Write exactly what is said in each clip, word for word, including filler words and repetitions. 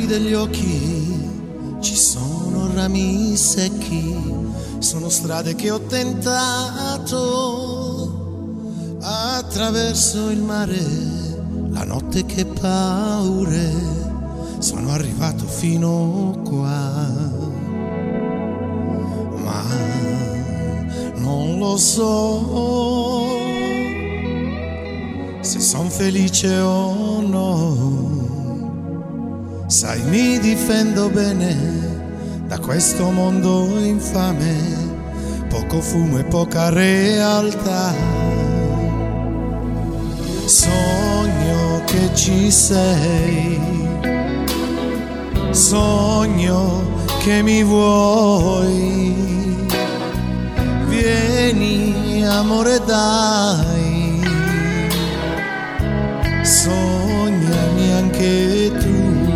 fuori degli occhi ci sono rami secchi, sono strade che ho tentato, attraverso il mare, la notte che paure, sono arrivato fino qua, ma non lo so se son felice o no. Sai, mi difendo bene da questo mondo infame, poco fumo e poca realtà. Sogno che ci sei, sogno che mi vuoi, vieni amore dai, sognami anche tu.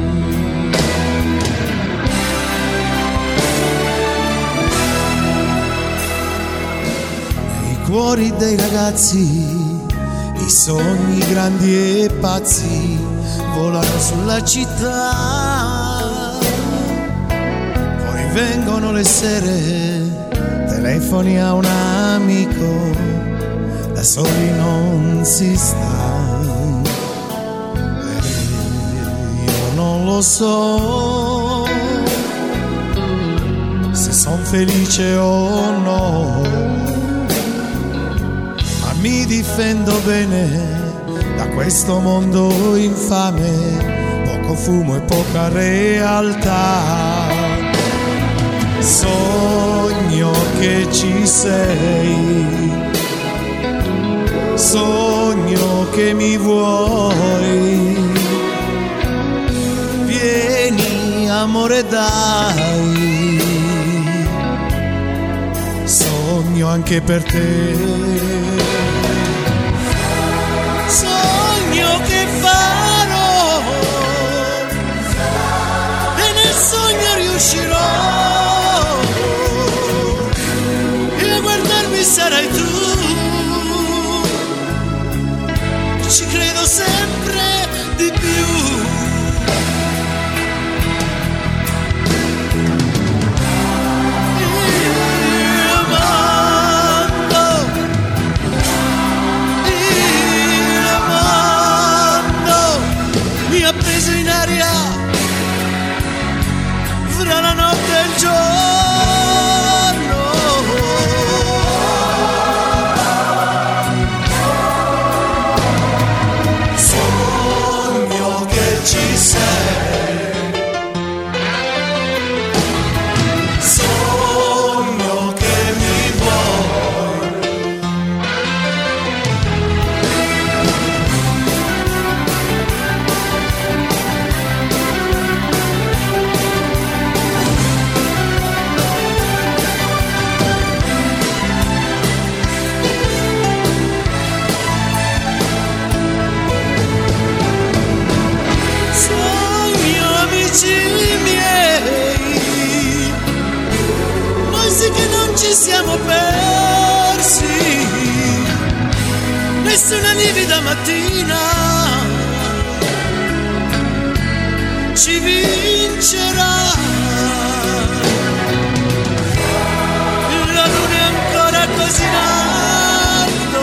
Cuori dei ragazzi, i sogni grandi e pazzi volano sulla città, poi vengono le sere, telefoni a un amico, da soli non si sta, e io non lo so se son felice o no. Mi difendo bene da questo mondo infame, poco fumo e poca realtà. Sogno che ci sei, sogno che mi vuoi, vieni amore dai, sogno anche per te. Sogno che farò e nel sogno riuscirò, e a guardarmi sarai tu, ci credo sempre di più. Appeso in aria fra la notte e il giorno, sogno che ci sei, sogno che mi vuoi, miei, noi sì che non ci siamo persi, nessuna livida mattina ci vincerà, la luna è ancora così in alto,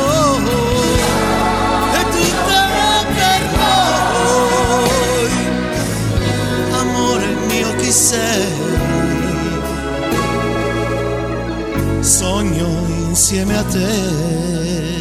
è tutta per noi, amore mio chi sei, sogno insieme a te.